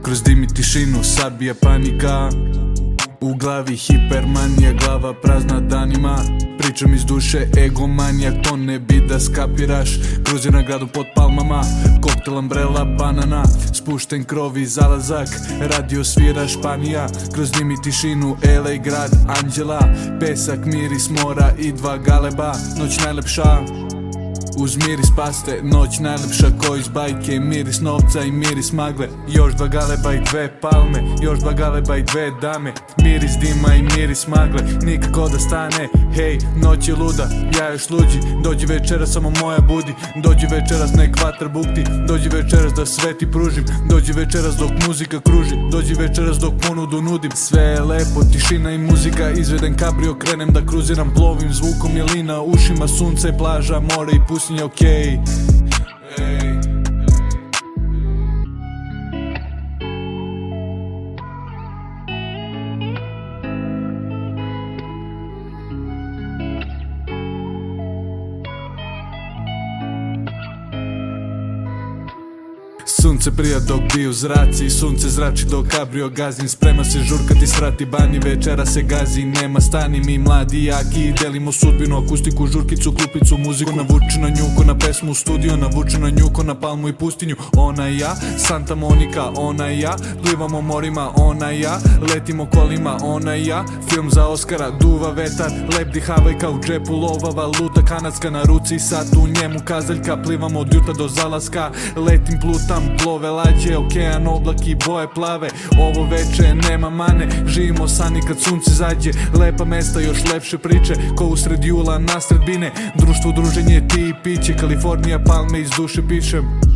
Kroz dim i tišinu sabija panika, u glavi hipermanija, glava prazna danima. Pričam iz duše, egomanijak, to ne bi da skapiraš. Kruzir na gradu pod palmama, koktel, umbrella, banana. Spušten krov i zalazak, radio svira Španija. Kroz dim i tišinu, LA grad, anđela. Pesak, miris mora i 2 galeba. Noć najlepša, uz miris paste, noć najlepša ko iz bajke. Miris novca i miris magle, još 2 galeba i 2 palme, još 2 galeba i 2 dame. Miris dima i miris magle, nikako da stane. Hej, noć je luda, ja još luđi. Dođi večeras, samo moja budi. Dođi večeras, nek vatra bukti. Dođi večeras da sve ti pružim. Dođi večeras dok muzika kruži. Dođi večeras dok ponudu nudim. Sve je lepo, tišina i muzika. Izvedem kabrio, krenem da kruziram. Plovim zvukom jelina, ušima sunce, plaža, more i pustinja, okej. Sunce prija dok bi u zraci, sunce zrači dok kabrio gazim. Sprema se žurka ti svrati bani, večera se gazi, nema stani. Mi mladi jaki delimo sudbinu, akustiku, žurkicu, klupicu, muziku. Navuču na nju ko na pesmu u studio, navuču na nju ko na palmu i pustinju. Ona i ja, Santa Monika, ona i ja, plivamo morima, ona i ja, letimo kolima, ona i ja. Film za Oskara, duva vetar, lebdi havajka u džepu, lova valuta kanadska na ruci, sat u njemu kazaljka. Plivamo od jutra do zalaska, letim, plutam, plove lađe, okean, oblaki, boje plave. Ovo veče nema mane, živimo sani kad sunce zađe. Lepa mesta, još lepše priče, ko usred jula nasred bine. Društvo, druženje, ti i piće, Kalifornija, palme iz duše pišem.